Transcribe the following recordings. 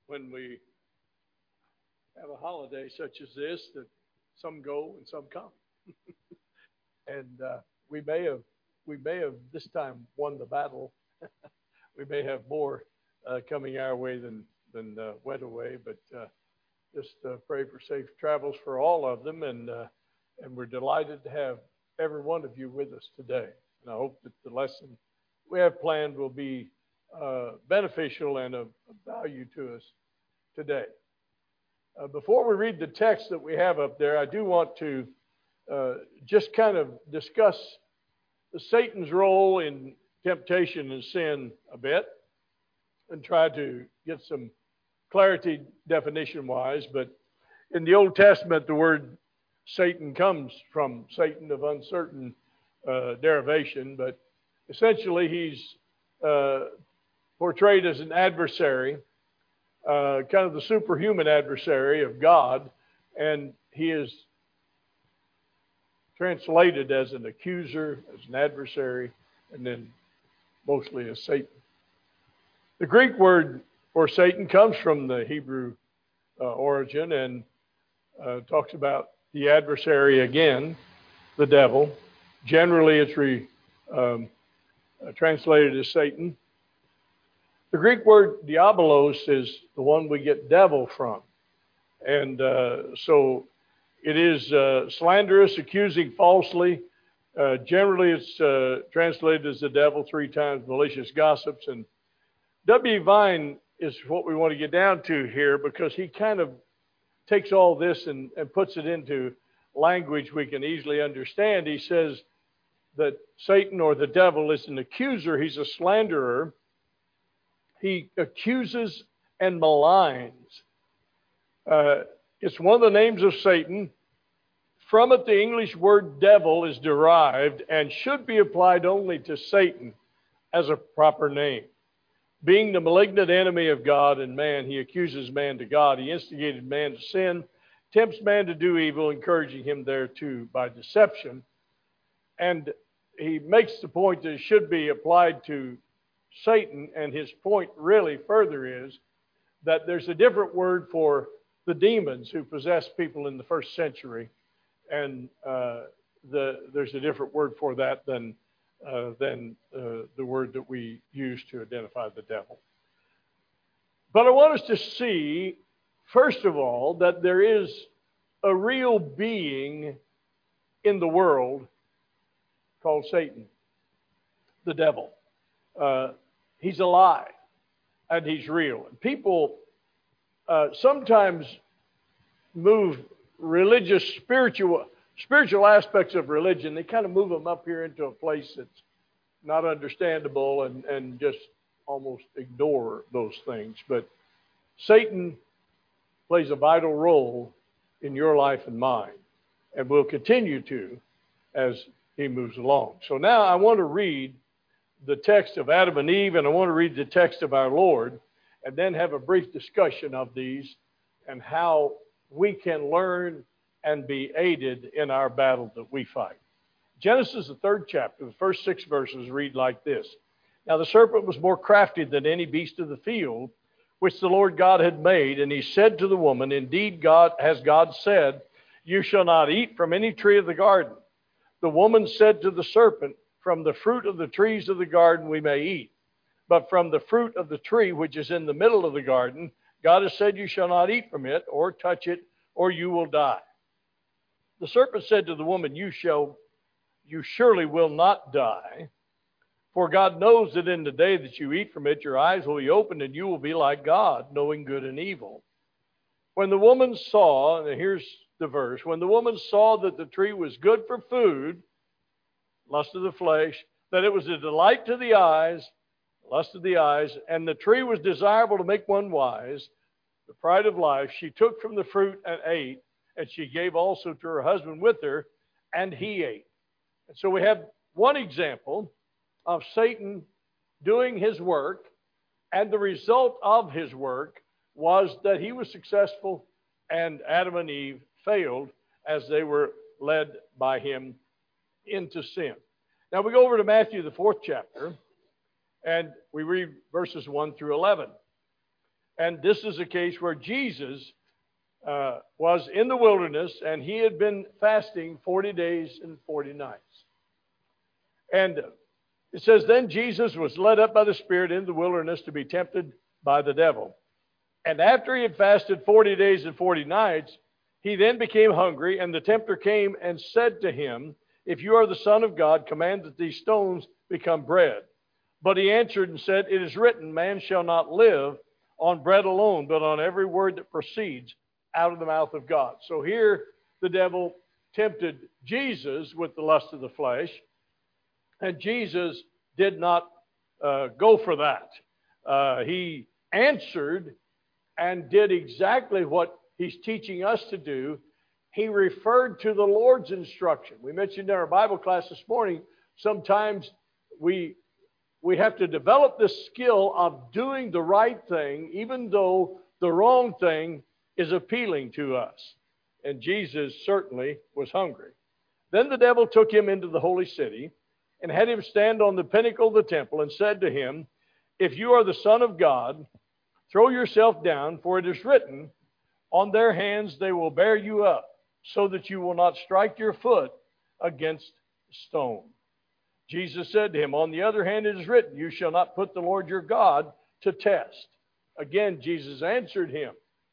when we have a holiday such as this that some go and some come. And we may have this time won the battle. We may have more coming our way than went away, but just pray for safe travels for all of them, and we're delighted to have every one of you with us today. And I hope that the lesson we have planned will be beneficial and of value to us today. Before we read the text that we have up there, I do want to just kind of discuss Satan's role in temptation and sin a bit and try to get some clarity definition-wise. But in the Old Testament, the word Satan comes from Satan of uncertain derivation, but essentially he's portrayed as an adversary, kind of the superhuman adversary of God, and he is translated as an accuser, as an adversary, and then mostly as Satan. The Greek word for Satan comes from the Hebrew origin and talks about the adversary again, the devil. Generally, it's translated as Satan. The Greek word diabolos is the one we get devil from. And so it is slanderous, accusing falsely. Generally, it's translated as the devil 3 times, malicious gossips. And W. Vine is what we want to get down to here, because he kind of takes all this and puts it into language we can easily understand. He says that Satan, or the devil, is an accuser. He's a slanderer. He accuses and maligns. It's one of the names of Satan. From it, the English word devil is derived and should be applied only to Satan as a proper name. Being the malignant enemy of God and man, he accuses man to God. He instigated man to sin, tempts man to do evil, encouraging him thereto by deception. And he makes the point that it should be applied to Satan, and his point really further is that there's a different word for the demons who possessed people in the first century, and there's a different word for that than the word that we use to identify the devil. But I want us to see, first of all, that there is a real being in the world called Satan, the devil. He's alive, and he's real. And people sometimes move religious, spiritual aspects of religion. They kind of move them up here into a place that's not understandable and just almost ignore those things. But Satan plays a vital role in your life and mine, and will continue to as he moves along. So now I want to read the text of Adam and Eve, and I want to read the text of our Lord, and then have a brief discussion of these and how we can learn and be aided in our battle that we fight. Genesis, the 3rd chapter, the first 6 verses read like this. Now the serpent was more crafty than any beast of the field, which the Lord God had made, and he said to the woman, indeed, God said, you shall not eat from any tree of the garden. The woman said to the serpent, from the fruit of the trees of the garden we may eat, but from the fruit of the tree which is in the middle of the garden, God has said you shall not eat from it or touch it, or you will die. The serpent said to the woman, you surely will not die, for God knows that in the day that you eat from it, your eyes will be opened, and you will be like God, knowing good and evil. When the woman saw, and here's the verse, when the woman saw that the tree was good for food, lust of the flesh, that it was a delight to the eyes, lust of the eyes, and the tree was desirable to make one wise, the pride of life, she took from the fruit and ate, and she gave also to her husband with her, and he ate. And so we have one example of Satan doing his work, and the result of his work was that he was successful and Adam and Eve failed as they were led by him into sin. Now we go over to Matthew, the 4th chapter, and we read verses 1 through 11. And this is a case where Jesus was in the wilderness, and he had been fasting 40 days and 40 nights. And it says, then Jesus was led up by the Spirit into the wilderness to be tempted by the devil. And after he had fasted 40 days and 40 nights, he then became hungry, and the tempter came and said to him, if you are the Son of God, command that these stones become bread. But he answered and said, it is written, man shall not live on bread alone, but on every word that proceeds out of the mouth of God. So here the devil tempted Jesus with the lust of the flesh, and Jesus did not go for that. He answered and did exactly what he's teaching us to do. He referred to the Lord's instruction. We mentioned in our Bible class this morning, sometimes we have to develop this skill of doing the right thing, even though the wrong thing is appealing to us. And Jesus certainly was hungry. Then the devil took him into the holy city and had him stand on the pinnacle of the temple and said to him, if you are the Son of God, throw yourself down, for it is written, on their hands they will bear you up, so that you will not strike your foot against a stone. Jesus said to him, on the other hand, it is written, you shall not put the Lord your God to test. Again, Jesus answered him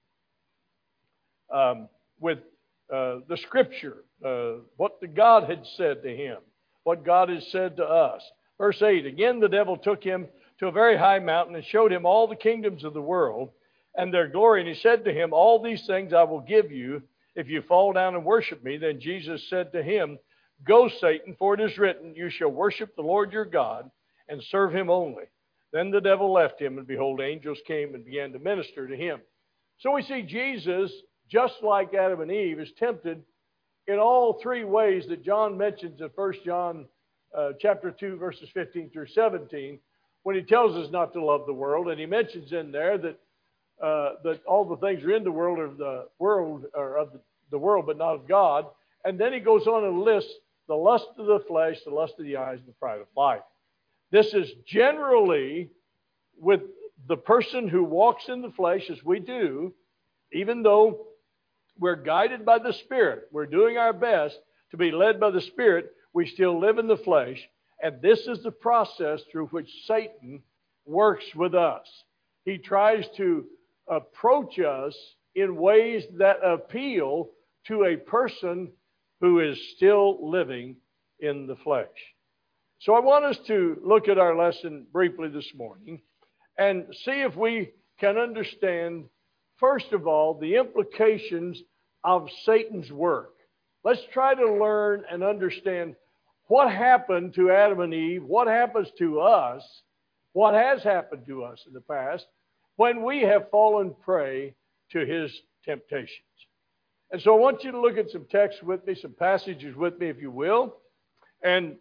with the Scripture, what the God had said to him, what God has said to us. Verse 8, again the devil took him to a very high mountain and showed him all the kingdoms of the world and their glory. And he said to him, all these things I will give you if you fall down and worship me. Then Jesus said to him, go, Satan, for it is written, you shall worship the Lord your God and serve him only. Then the devil left him, and behold, angels came and began to minister to him. So we see Jesus, just like Adam and Eve, is tempted in all three ways that John mentions in 1 John chapter 2, verses 15 through 17, when he tells us not to love the world. And he mentions in there that all the things are in the world are of the world, but not of God. And then he goes on and lists the lust of the flesh, the lust of the eyes, and the pride of life. This is generally with the person who walks in the flesh, as we do, even though we're guided by the Spirit, we're doing our best to be led by the Spirit, we still live in the flesh. And this is the process through which Satan works with us. He tries to approach us in ways that appeal to a person who is still living in the flesh. So I want us to look at our lesson briefly this morning and see if we can understand, first of all, the implications of Satan's work. Let's try to learn and understand what happened to Adam and Eve, what happens to us, what has happened to us in the past when we have fallen prey to his temptations. And so I want you to look at some texts with me, some passages with me, if you will, and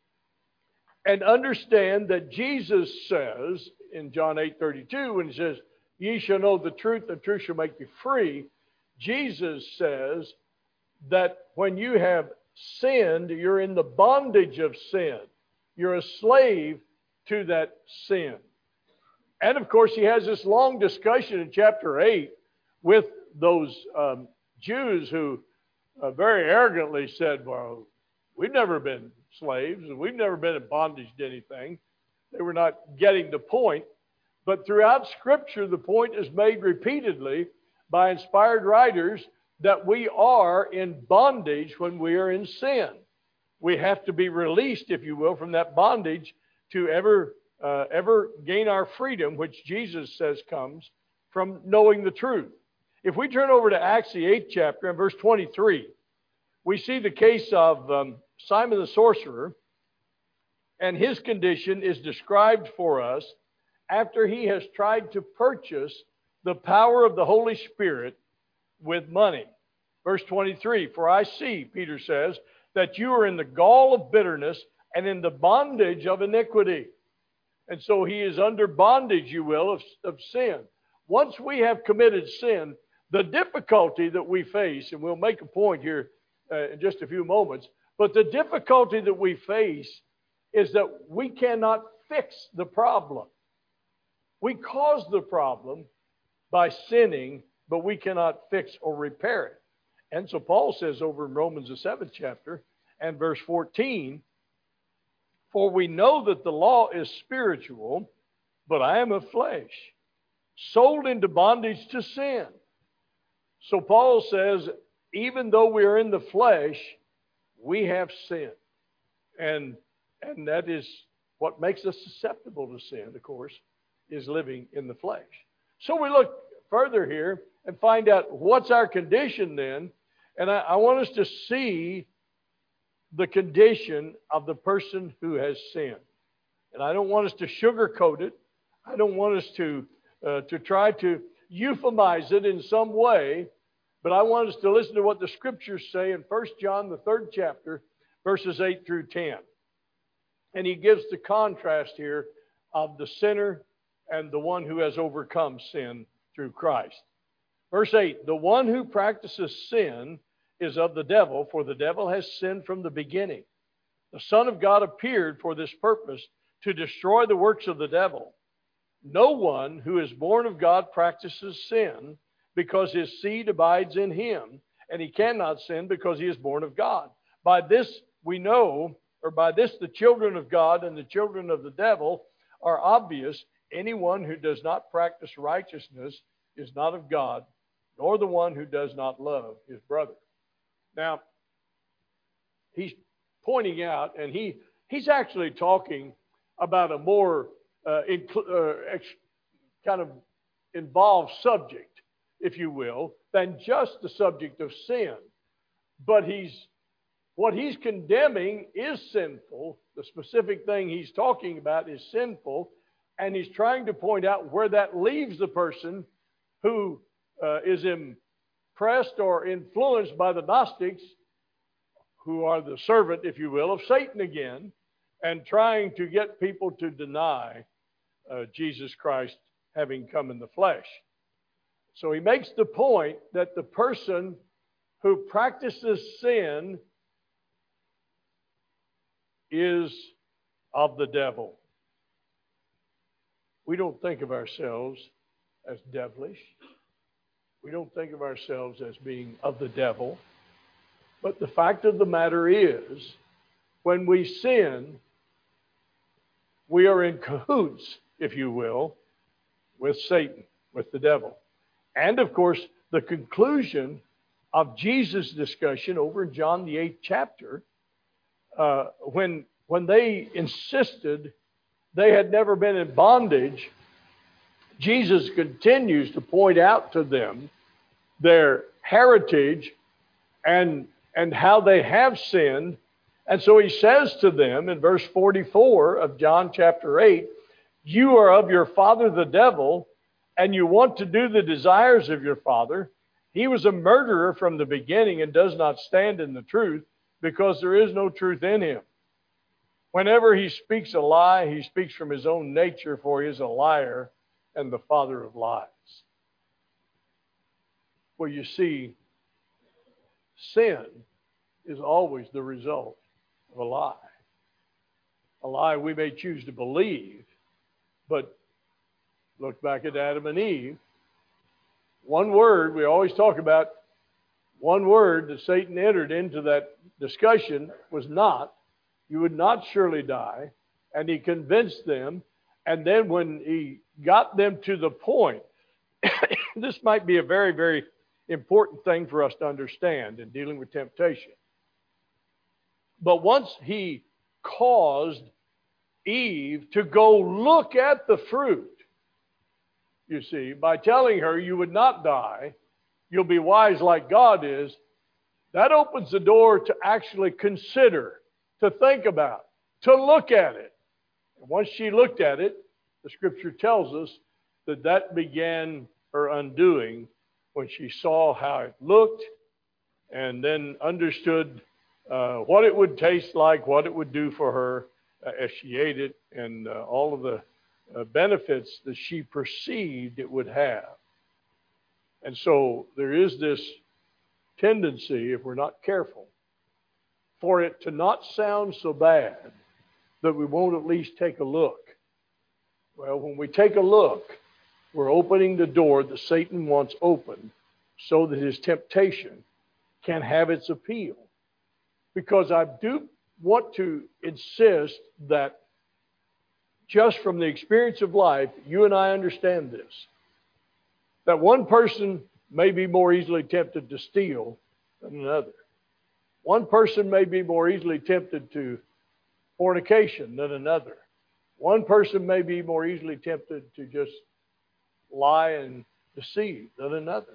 understand that Jesus says in John 8:32, when he says, ye shall know the truth, and the truth shall make you free, Jesus says that when you have sinned, you're in the bondage of sin. You're a slave to that sin. And of course, he has this long discussion in chapter 8 with those Jews who very arrogantly said, well, we've never been slaves, and we've never been in bondage to anything. They were not getting the point. But throughout Scripture, the point is made repeatedly by inspired writers that we are in bondage when we are in sin. We have to be released, if you will, from that bondage to ever gain our freedom, which Jesus says comes from knowing the truth. If we turn over to Acts, the 8th chapter, and verse 23, we see the case of Simon the sorcerer, and his condition is described for us after he has tried to purchase the power of the Holy Spirit with money. Verse 23, for I see, Peter says, that you are in the gall of bitterness and in the bondage of iniquity. And so he is under bondage, you will, of sin. Once we have committed sin, the difficulty that we face, and we'll make a point here in just a few moments, but the difficulty that we face is that we cannot fix the problem. We cause the problem, by sinning, but we cannot fix or repair it. And so Paul says over in Romans, the 7th chapter, and verse 14, for we know that the law is spiritual, but I am of flesh, sold into bondage to sin. So Paul says, even though we are in the flesh, we have sin. And that is what makes us susceptible to sin, of course, is living in the flesh. So we look further here and find out what's our condition then. And I want us to see the condition of the person who has sinned. And I don't want us to sugarcoat it. I don't want us to try to euphemize it in some way. But I want us to listen to what the Scriptures say in 1 John, the 3rd chapter, verses 8 through 10. And he gives the contrast here of the sinner and the one who has overcome sin through Christ. Verse 8, the one who practices sin is of the devil, for the devil has sinned from the beginning. The Son of God appeared for this purpose, to destroy the works of the devil. No one who is born of God practices sin, because his seed abides in him, and he cannot sin because he is born of God. By this we know, or by this the children of God and the children of the devil are obvious. Anyone who does not practice righteousness is not of God, nor the one who does not love his brother. Now, he's pointing out, and he's actually talking about a more kind of involved subject, if you will, than just the subject of sin. But what he's condemning is sinful. The specific thing he's talking about is sinful, and he's trying to point out where that leaves the person who is impressed or influenced by the Gnostics, who are the servant, if you will, of Satan again, and trying to get people to deny Jesus Christ having come in the flesh. So he makes the point that the person who practices sin is of the devil. We don't think of ourselves as devilish. We don't think of ourselves as being of the devil. But the fact of the matter is, when we sin, we are in cahoots, if you will, with Satan, with the devil. And of course, the conclusion of Jesus' discussion over in John the 8th chapter, when they insisted they had never been in bondage, Jesus continues to point out to them their heritage and how they have sinned. And so he says to them in verse 44 of John chapter 8, you are of your father the devil, and you want to do the desires of your father. He was a murderer from the beginning and does not stand in the truth, because there is no truth in him. Whenever he speaks a lie, he speaks from his own nature, for he is a liar and the father of lies. Well, you see, sin is always the result of a lie. A lie we may choose to believe, but look back at Adam and Eve. One word, we always talk about one word that Satan entered into that discussion was not. You would not surely die. And he convinced them. And then when he got them to the point, this might be a very, very important thing for us to understand in dealing with temptation. But once he caused Eve to go look at the fruit, you see, by telling her you would not die, you'll be wise like God is, that opens the door to actually consider, to think about, to look at it. And once she looked at it, the Scripture tells us that began her undoing when she saw how it looked and then understood what it would taste like, what it would do for her as she ate it, and all of the benefits that she perceived it would have. And so there is this tendency, if we're not careful, for it to not sound so bad that we won't at least take a look. Well, when we take a look, We're opening the door that Satan wants opened so that his temptation can have its appeal. Because I do want to insist that just from the experience of life, you and I understand this. That one person may be more easily tempted to steal than another. One person may be more easily tempted to fornication than another. One person may be more easily tempted to just lie and deceive than another.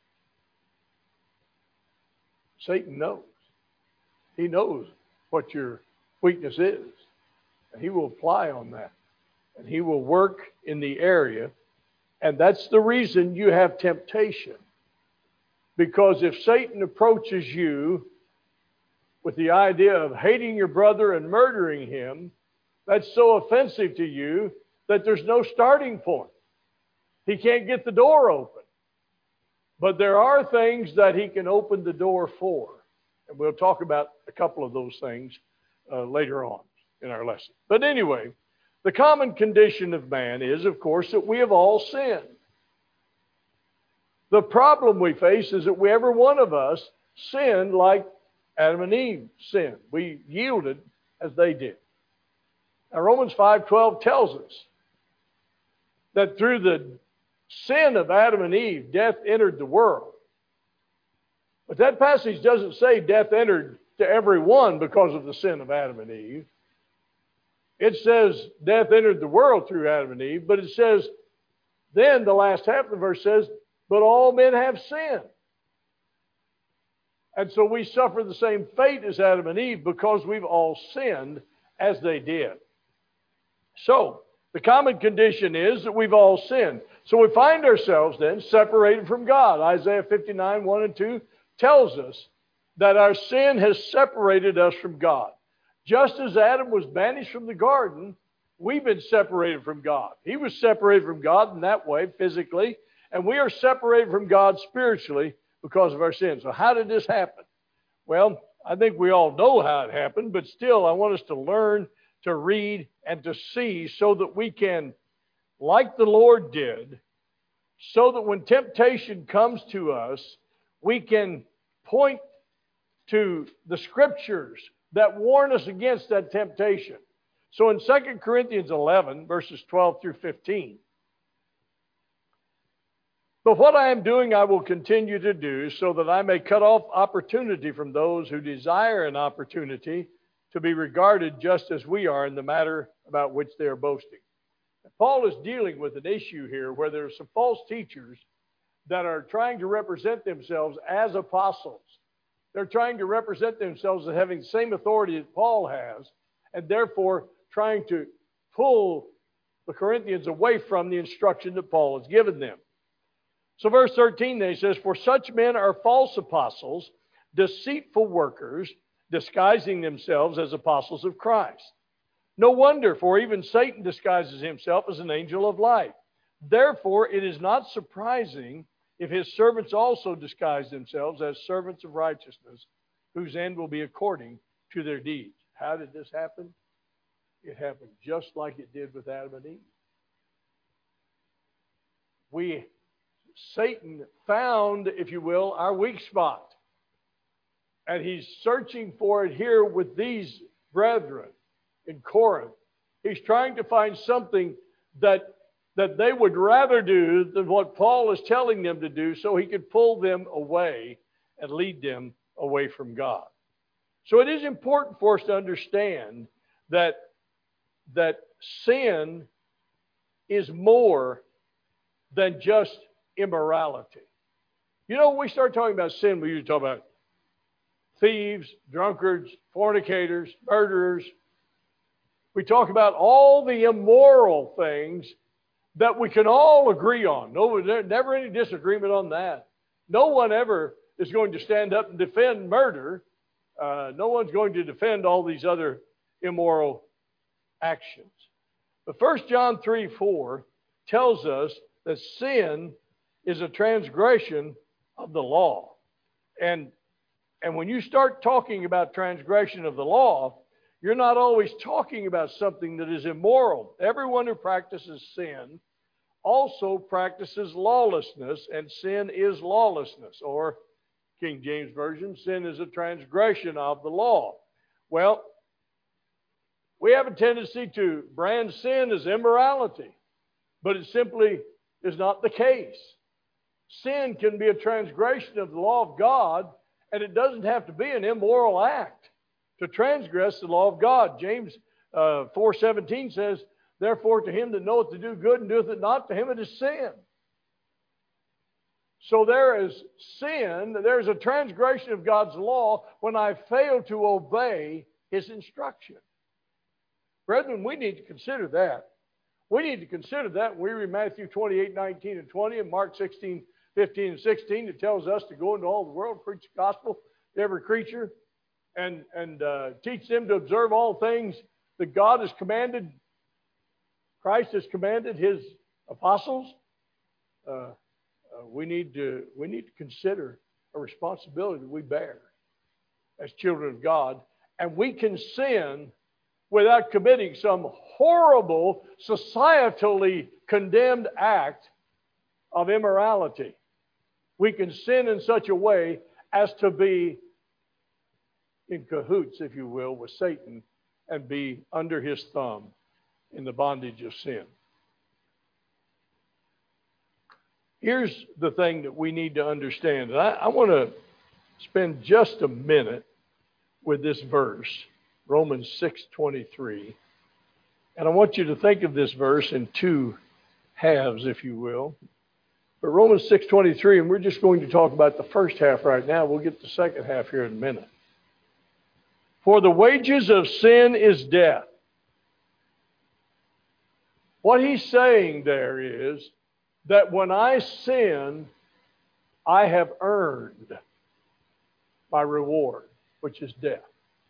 Satan knows. He knows what your weakness is. And he will apply on that. And he will work in the area. And that's the reason you have temptation. Because if Satan approaches you with the idea of hating your brother and murdering him, that's so offensive to you that there's no starting point. He can't get the door open. But there are things that he can open the door for. And we'll talk about a couple of those things later on in our lesson. But anyway, the common condition of man is, of course, that we have all sinned. The problem we face is that every one of us sinned like Adam and Eve sinned. We yielded as they did. Now, Romans 5:12 tells us that through the sin of Adam and Eve, death entered the world. But that passage doesn't say death entered to everyone because of the sin of Adam and Eve. It says death entered the world through Adam and Eve, but it says, then the last half of the verse says, but all men have sinned. And so we suffer the same fate as Adam and Eve because we've all sinned as they did. So, the common condition is that we've all sinned. So we find ourselves then separated from God. Isaiah 59, 1 and 2 tells us that our sin has separated us from God. Just as Adam was banished from the garden, we've been separated from God. He was separated from God in that way, physically, and we are separated from God spiritually because of our sin. So how did this happen? Well, I think we all know how it happened, but still I want us to learn to read and to see so that we can, like the Lord did, so that when temptation comes to us, we can point to the Scriptures that warn us against that temptation. So in 2 Corinthians 11, verses 12 through 15, but what I am doing I will continue to do, so that I may cut off opportunity from those who desire an opportunity to be regarded just as we are in the matter about which they are boasting. Paul is dealing with an issue here where there are some false teachers that are trying to represent themselves as apostles. They're trying to represent themselves as having the same authority that Paul has, and therefore trying to pull the Corinthians away from the instruction that Paul has given them. So verse 13 then, he says, for such men are false apostles, deceitful workers, disguising themselves as apostles of Christ. No wonder, for even Satan disguises himself as an angel of light. Therefore, it is not surprising if his servants also disguise themselves as servants of righteousness, whose end will be according to their deeds. How did this happen? It happened just like it did with Adam and Eve. Satan found, if you will, our weak spot. And he's searching for it here with these brethren in Corinth. He's trying to find something that they would rather do than what Paul is telling them to do, so he could pull them away and lead them away from God. So it is important for us to understand that sin is more than just immorality. You know, when we start talking about sin, we usually talk about thieves, drunkards, fornicators, murderers. We talk about all the immoral things that we can all agree on. No, there's never any disagreement on that. No one ever is going to stand up and defend murder. No one's going to defend all these other immoral actions. But 1 John 3:4 tells us that sin is a transgression of the law. And when you start talking about transgression of the law, you're not always talking about something that is immoral. Everyone who practices sin also practices lawlessness, and sin is lawlessness. Or, King James Version, sin is a transgression of the law. Well, we have a tendency to brand sin as immorality, but it simply is not the case. Sin can be a transgression of the law of God, and it doesn't have to be an immoral act to transgress the law of God. James 4:17 says, "Therefore to him that knoweth to do good and doeth it not, to him it is sin." So there is sin, there's a transgression of God's law when I fail to obey His instruction. Brethren, we need to consider that. We need to consider that when we read Matthew 28:19 and 20 and Mark 16:15 and 16. It tells us to go into all the world, preach the gospel to every creature, and teach them to observe all things that God has commanded, Christ has commanded His apostles. We need to consider a responsibility that we bear as children of God. And we can sin without committing some horrible, societally condemned act of immorality. We can sin in such a way as to be in cahoots, if you will, with Satan and be under his thumb in the bondage of sin. Here's the thing that we need to understand. And I want to spend just a minute with this verse, Romans 6:23. And I want you to think of this verse in two halves, if you will. But Romans 6:23, and we're just going to talk about the first half right now. We'll get the second half here in a minute. For the wages of sin is death. What he's saying there is that when I sin, I have earned my reward, which is death.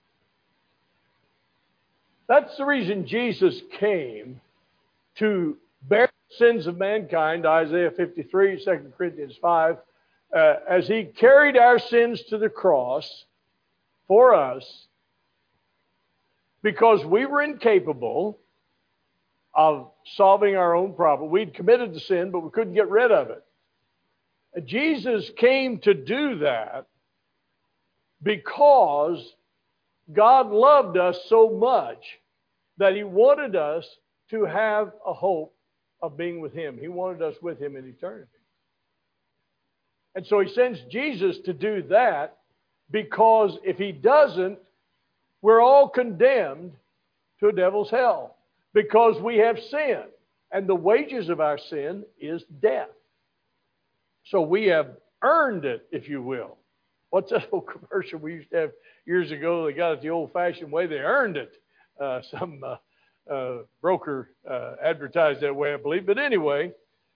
That's the reason Jesus came, to bear the sins of mankind, Isaiah 53, 2 Corinthians 5, as He carried our sins to the cross for us, because we were incapable of solving our own problem. We'd committed the sin, but we couldn't get rid of it. And Jesus came to do that because God loved us so much that He wanted us to have a hope of being with Him. He wanted us with Him in eternity. And so He sends Jesus to do that, because if He doesn't, we're all condemned to a devil's hell, because we have sinned, and the wages of our sin is death. So we have earned it, if you will. What's that old commercial we used to have years ago? They got it the old-fashioned way. They earned it. Some broker advertised that way, I believe. But anyway,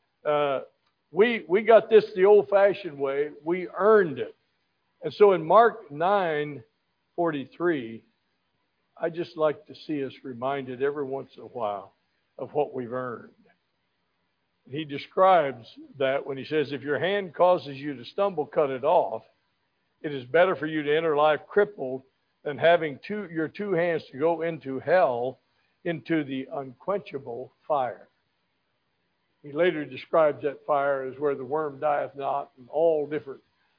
we got this the old-fashioned way. We earned it. And so in Mark 9:43, I just like to see us reminded every once in a while of what we've earned. He describes that when he says, if your hand causes you to stumble, cut it off. It is better for you to enter life crippled than having your two hands to go into hell, into the unquenchable fire. He later describes that fire as where the worm dieth not, and all different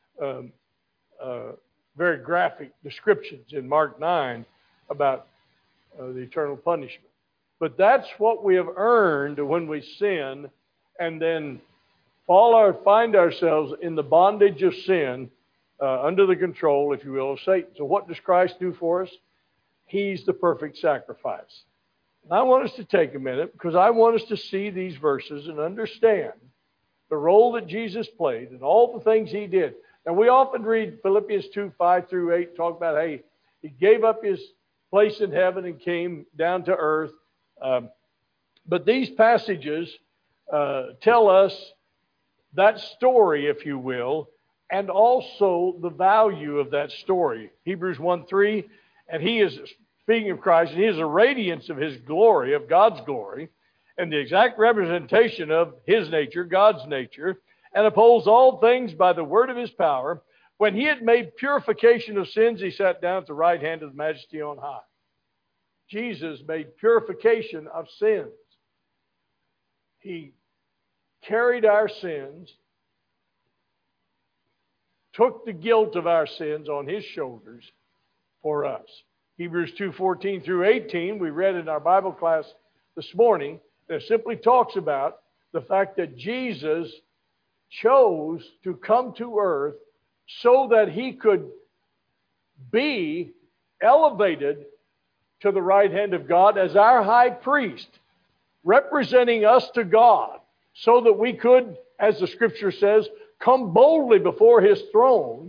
very graphic descriptions in Mark 9 about the eternal punishment. But that's what we have earned when we sin and then find ourselves in the bondage of sin, under the control, if you will, of Satan. So what does Christ do for us? He's the perfect sacrifice. And I want us to take a minute, because I want us to see these verses and understand the role that Jesus played and all the things He did. Now, we often read Philippians 2:5-8, talk about, hey, He gave up His place in heaven and came down to earth. But these passages tell us that story, if you will, and also the value of that story. Hebrews 1:3, and He is, speaking of Christ, and He is a radiance of His glory, of God's glory, and the exact representation of His nature, God's nature, and upholds all things by the word of His power. When He had made purification of sins, He sat down at the right hand of the Majesty on high. Jesus made purification of sins. He carried our sins, took the guilt of our sins on His shoulders for us. Hebrews 2:14 through 18, we read in our Bible class this morning, that simply talks about the fact that Jesus chose to come to earth so that He could be elevated to the right hand of God as our high priest, representing us to God, so that we could, as the Scripture says, come boldly before His throne,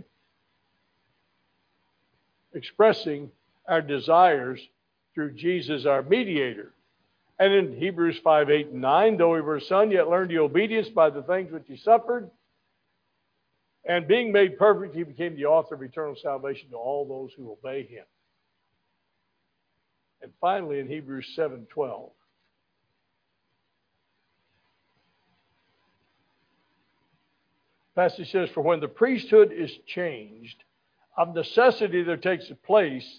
expressing our desires through Jesus, our mediator. And in Hebrews 5:8 and 9, though He were a son, yet learned He obedience by the things which He suffered. And being made perfect, He became the author of eternal salvation to all those who obey Him. And finally, in Hebrews 7:12, the passage says, "For when the priesthood is changed, of necessity there takes place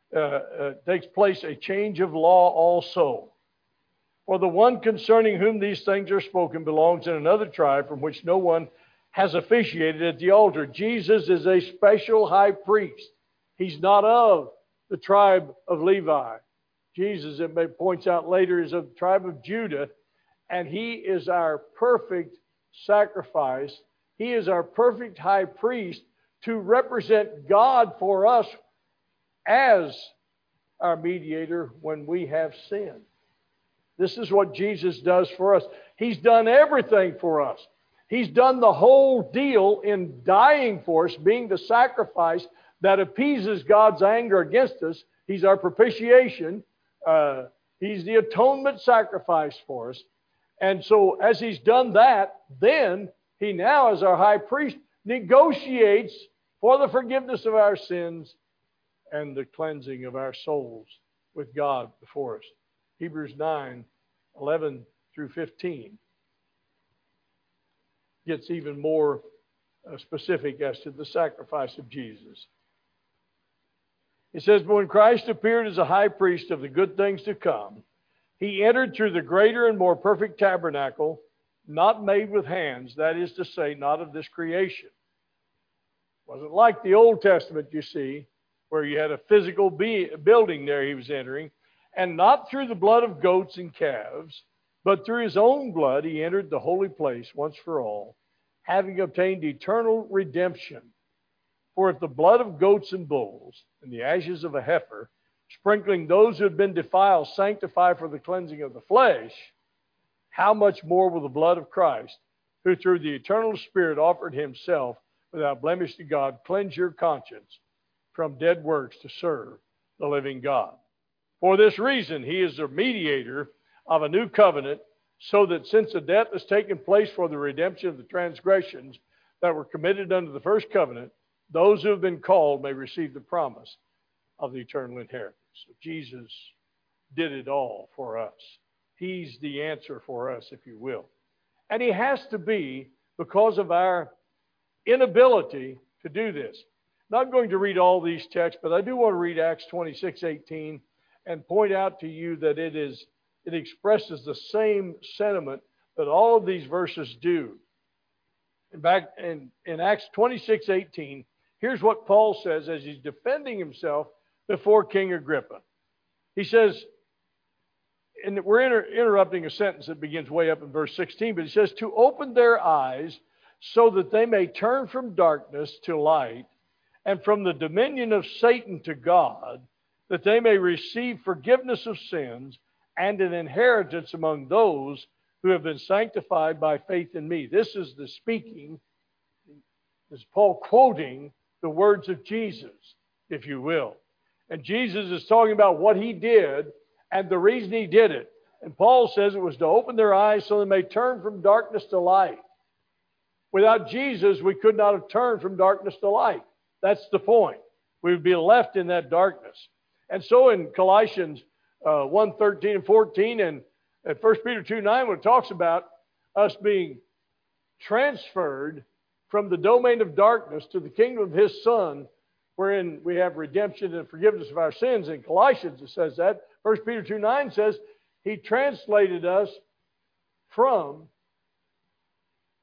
a change of law also. For the one concerning whom these things are spoken belongs in another tribe from which no one has officiated at the altar." Jesus is a special high priest. He's not of the tribe of Levi. Jesus, it points out later, is of the tribe of Judah, and He is our perfect sacrifice. He is our perfect high priest to represent God for us as our mediator when we have sinned. This is what Jesus does for us. He's done everything for us. He's done the whole deal in dying for us, being the sacrifice that appeases God's anger against us. He's our propitiation. He's the atonement sacrifice for us. And so as He's done that, then He now, as our high priest, negotiates for the forgiveness of our sins and the cleansing of our souls with God before us. Hebrews 9:11 through 15 gets even more specific as to the sacrifice of Jesus. It says, "But when Christ appeared as a high priest of the good things to come, He entered through the greater and more perfect tabernacle, not made with hands, that is to say, not of this creation." It wasn't like the Old Testament, you see, where you had a physical building there He was entering, and not through the blood of goats and calves, but through His own blood He entered the holy place once for all, having obtained eternal redemption. For if the blood of goats and bulls and the ashes of a heifer, sprinkling those who had been defiled, sanctify for the cleansing of the flesh, how much more will the blood of Christ, who through the eternal Spirit offered Himself without blemish to God, cleanse your conscience from dead works to serve the living God. For this reason, He is the mediator of a new covenant, so that since a death has taken place for the redemption of the transgressions that were committed under the first covenant, those who have been called may receive the promise of the eternal inheritance. So Jesus did it all for us. He's the answer for us, if you will. And He has to be, because of our inability to do this. Not going to read all these texts, but I do want to read Acts 26:18 and point out to you that it expresses the same sentiment that all of these verses do. Back in Acts 26:18, here's what Paul says as he's defending himself before King Agrippa. He says, and we're interrupting a sentence that begins way up in verse 16, but he says, "To open their eyes so that they may turn from darkness to light and from the dominion of Satan to God, that they may receive forgiveness of sins and an inheritance among those who have been sanctified by faith in me." This is the speaking, this is Paul quoting the words of Jesus, if you will. And Jesus is talking about what He did and the reason He did it. And Paul says it was to open their eyes so they may turn from darkness to light. Without Jesus, we could not have turned from darkness to light. That's the point. We would be left in that darkness. And so in Colossians 1:13 and 14 and at 1 Peter 2:9, when it talks about us being transferred from the domain of darkness to the kingdom of His Son, wherein we have redemption and forgiveness of our sins. In Colossians it says that. 1 Peter 2:9 says He translated us from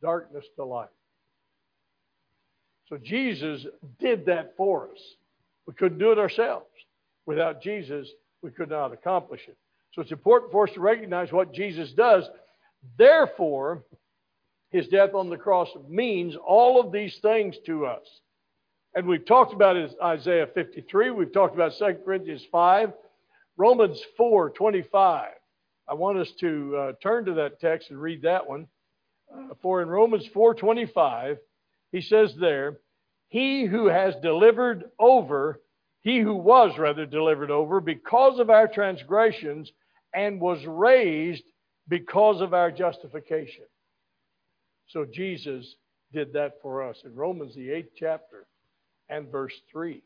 darkness to light. So Jesus did that for us. We couldn't do it ourselves. Without Jesus, we could not accomplish it. So it's important for us to recognize what Jesus does. Therefore, his death on the cross means all of these things to us. And we've talked about it in Isaiah 53. We've talked about 2 Corinthians 5. Romans 4:25. I want us to turn to that text and read that one. For in Romans 4:25, he says there, he who was delivered over because of our transgressions and was raised because of our justification. So Jesus did that for us in Romans, the 8th chapter and verse 3.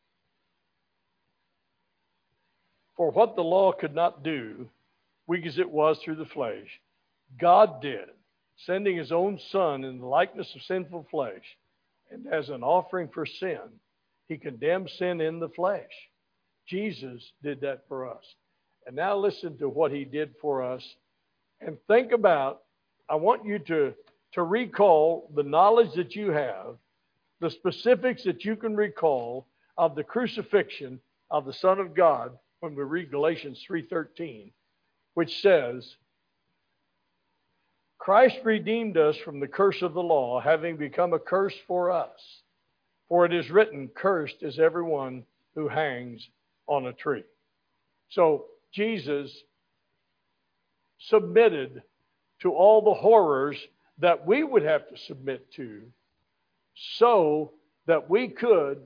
For what the law could not do, weak as it was through the flesh, God did, sending his own Son in the likeness of sinful flesh, and as an offering for sin, he condemned sin in the flesh. Jesus did that for us. And now listen to what he did for us. And think about, I want you to recall the knowledge that you have, the specifics that you can recall of the crucifixion of the Son of God when we read Galatians 3:13, which says, Christ redeemed us from the curse of the law, having become a curse for us. For it is written, cursed is everyone who hangs on a tree. So Jesus submitted to all the horrors that we would have to submit to so that we could,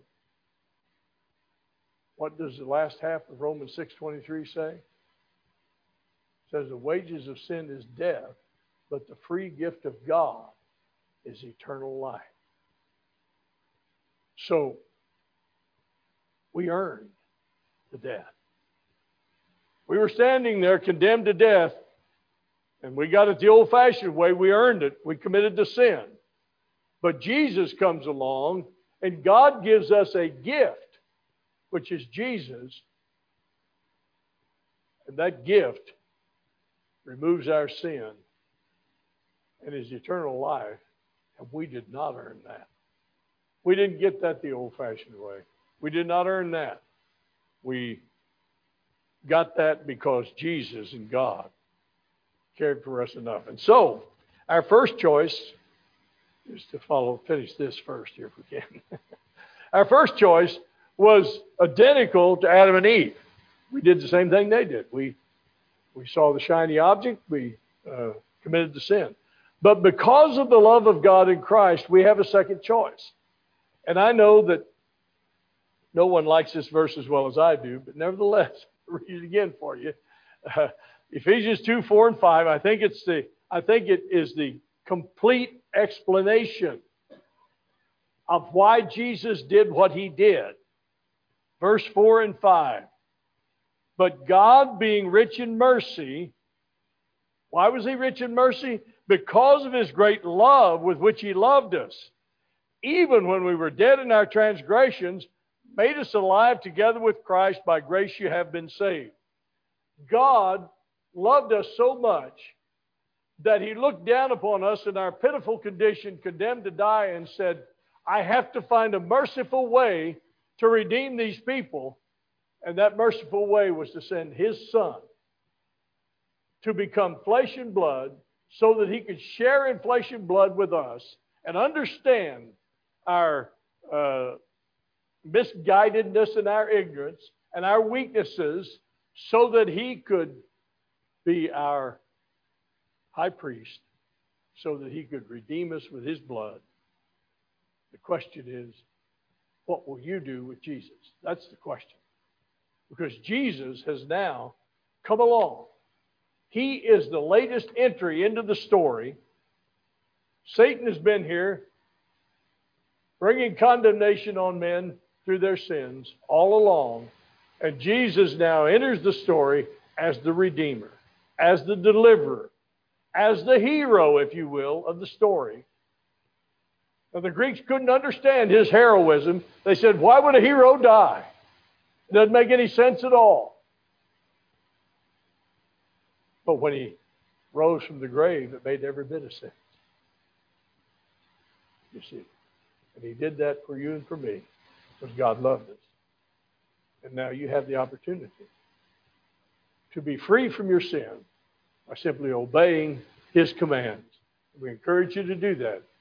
what does the last half of Romans 6:23 say? It says the wages of sin is death, but the free gift of God is eternal life. So we earned the death. We were standing there condemned to death, and we got it the old-fashioned way. We earned it. We committed the sin. But Jesus comes along, and God gives us a gift, which is Jesus. And that gift removes our sin and is eternal life. And we did not earn that. We didn't get that the old-fashioned way. We did not earn that. We got that because Jesus and God cared for us enough. And so, our first choice is to finish this first here if we can. Our first choice was identical to Adam and Eve. We did the same thing they did. We saw the shiny object. We committed the sin. But because of the love of God in Christ, we have a second choice. And I know that no one likes this verse as well as I do, but nevertheless, I'll read it again for you. Ephesians 2:4-5. I think it is the complete explanation of why Jesus did what he did. Verse 4 and 5. But God, being rich in mercy, why was he rich in mercy? Because of his great love with which he loved us, even when we were dead in our transgressions, made us alive together with Christ. By grace you have been saved. God loved us so much that he looked down upon us in our pitiful condition, condemned to die, and said, I have to find a merciful way to redeem these people. And that merciful way was to send his Son to become flesh and blood so that he could share in flesh and blood with us and understand our misguidedness and our ignorance and our weaknesses so that he could be our high priest, so that he could redeem us with his blood. The question is, what will you do with Jesus? That's the question. Because Jesus has now come along. He is the latest entry into the story. Satan has been here bringing condemnation on men through their sins all along. And Jesus now enters the story as the Redeemer, as the Deliverer, as the hero, if you will, of the story. Now, the Greeks couldn't understand his heroism. They said, why would a hero die? It doesn't make any sense at all. But when he rose from the grave, it made every bit of sense. you see. And he did that for you and for me because God loved us. And now you have the opportunity to be free from your sin by simply obeying his commands. We encourage you to do that